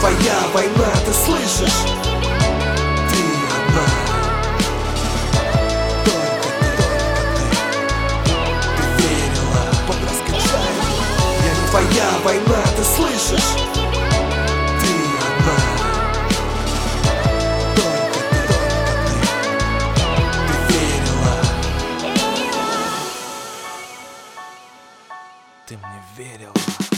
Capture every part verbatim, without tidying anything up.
твоя война, ты слышишь? Ты одна, только ты, только ты. Ты верила под раскачанием. Я не твоя война, ты слышишь? Ты одна, только ты, только ты. Ты верила. Ты мне верила.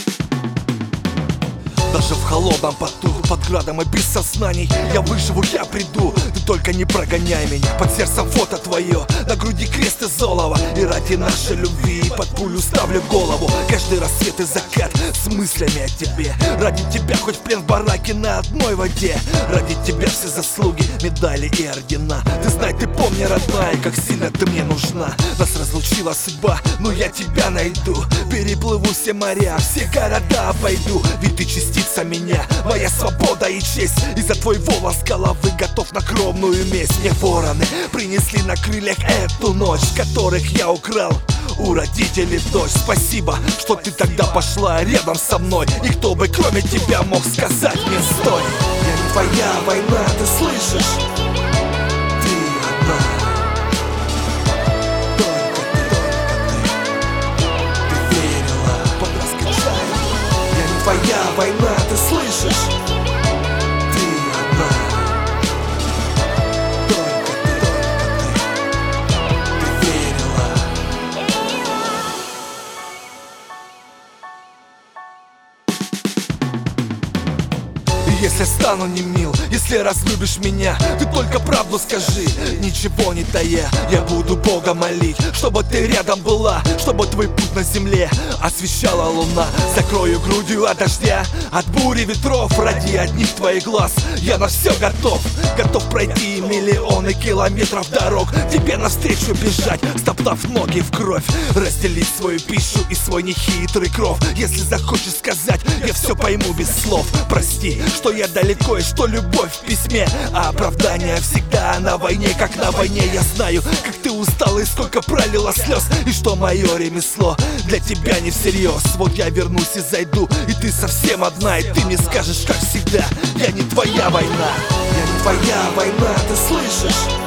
Даже в холодном поту, под градом и без сознаний я выживу, я приду, ты только не прогоняй меня. Под сердцем фото твое, на груди крест из олова. И ради нашей любви под пулю ставлю голову. Каждый рассвет и закат с мыслями о тебе. Ради тебя хоть в плен в бараке на одной воде. Ради тебя все заслуги, медали и ордена. Ты знай, ты помни, родная, как сильно ты мне нужна. Нас разлучила судьба, но я тебя найду. Переплыву все моря, все города обойду. Ведь ты частица меня, моя свобода и честь. И за твой волос головы готов на кровную месть. Мне вороны принесли на крыльях эту ночь, которых я украл у родителей дочь. Спасибо, что ты тогда пошла рядом со мной. И кто бы кроме тебя мог сказать мне стой. Я не твоя война, ты слышишь? Ты одна, только ты, только ты. Ты верила под раскачанием. Я не твоя война, ты слышишь? Ты одна, только ты, только ты. Ты верила. Если стану не мил, если разлюбишь меня, ты только правду скажи, ничего не тая. Я буду Бога молить, чтобы ты рядом была, чтобы твой путь на земле освещала луна. Закрою грудью от дождя, от бури ветров. Ради одних твоих глаз я на все готов. Готов пройти миллионы километров дорог, тебе навстречу бежать, стоптав ноги в кровь. Разделить свою пищу и свой нехитрый кров. Если захочешь сказать, я все пойму без слов. Прости, что я далеко и что любовь в письме, а оправдание всегда на войне, как на войне. Я знаю, как ты устала и сколько пролила слез, и что мое ремесло для тебя не всерьез. Вот я вернусь и зайду, и ты совсем одна. И ты мне скажешь, как всегда, я не твоя война. Я не твоя война, ты слышишь?